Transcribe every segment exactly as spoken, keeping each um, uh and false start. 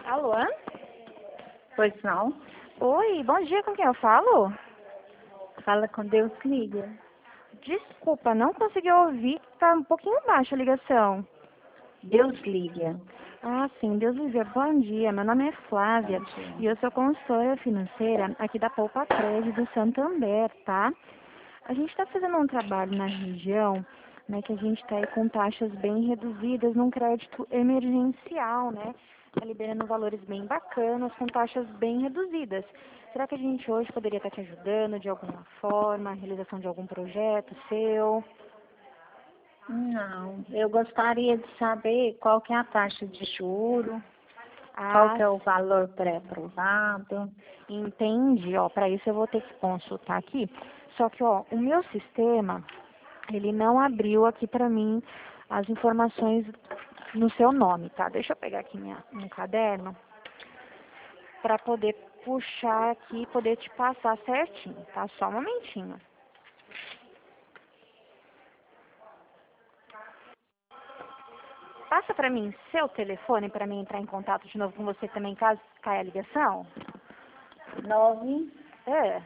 Alô? Pois não? Oi, bom dia, com quem eu falo? Fala com Deus, liga. Desculpa, não consegui ouvir, tá um pouquinho baixa a ligação. Deus liga. Ah, sim, Deus lhe dê bom dia. Meu nome é Flávia Bom dia. e eu sou consultora financeira aqui da Poupa Crédito do Santander, tá? A gente está fazendo um trabalho na região, né, que a gente está aí com taxas bem reduzidas num crédito emergencial, né? Está liberando valores bem bacanas, com taxas bem reduzidas. Será que a gente hoje poderia estar te ajudando de alguma forma, a realização de algum projeto seu? Não, eu gostaria de saber qual que é a taxa de juro, qual Ah, que é o valor pré-aprovado. entendi, ó, para isso eu vou ter que consultar aqui. Só que, ó, o meu sistema, ele não abriu aqui para mim as informações no seu nome, tá? Deixa eu pegar aqui minha, um caderno para poder puxar aqui e poder te passar certinho, tá? Só um momentinho. Passa para mim seu telefone para mim entrar em contato de novo com você também, caso caia a ligação. Nove É,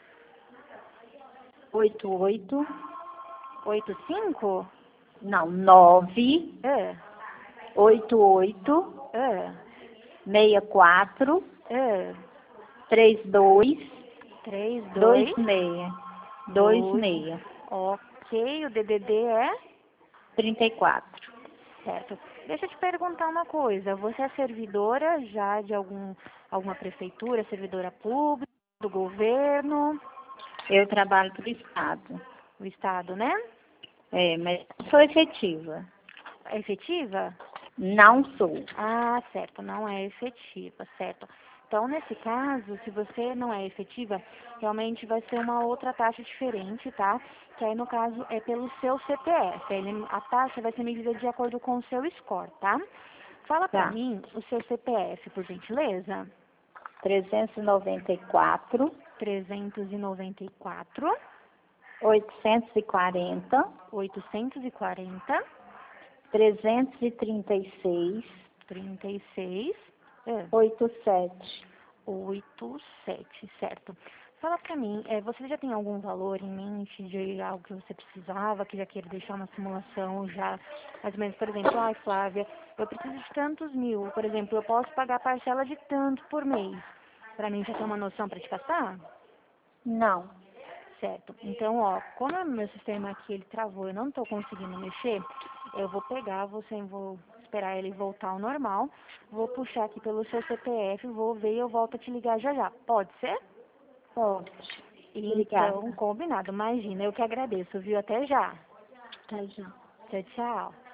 oito oito, oito cinco. não, nove É, oito oito, é, seis quatro, é. três dois, três, dois dois, seis, dois dois. seis, Ok, o D D D é trinta e quatro. certo. Deixa eu te perguntar uma coisa. Você é servidora já de algum, alguma prefeitura, servidora pública, do governo, Eu trabalho para o Estado. do estado, né? É, mas sou efetiva. É efetiva? Não sou. Ah, certo, não é efetiva, certo. Então, nesse caso, se você não é efetiva, realmente vai ser uma outra taxa diferente, tá? Que aí, no caso, é pelo seu C P F. Ele- a taxa vai ser medida de acordo com o seu score, tá? Fala pra Tá. mim o seu C P F, por gentileza. trezentos e noventa e quatro, trezentos e noventa e quatro, oitocentos e quarenta, oitocentos e quarenta, trezentos e trinta e seis, trinta e seis, é, oitenta e sete. oito sete, certo. Fala pra mim, é, você já tem algum valor em mente de algo que você precisava, que já queira deixar uma simulação já, mais ou menos, por exemplo, ai Flávia, eu preciso de tantos mil, por exemplo, eu posso pagar a parcela de tanto por mês, pra mim já ter uma noção pra te passar? Não. Certo. Então, ó, como o meu sistema aqui ele travou, eu não estou conseguindo mexer, eu vou pegar, você, vou esperar ele voltar ao normal, vou puxar aqui pelo seu C P F, vou ver e eu volto a te ligar já já. Pode ser? Pode. Então, Obrigada. combinado. Imagina, eu que agradeço, viu? Até já. Até já. Tchau, tchau.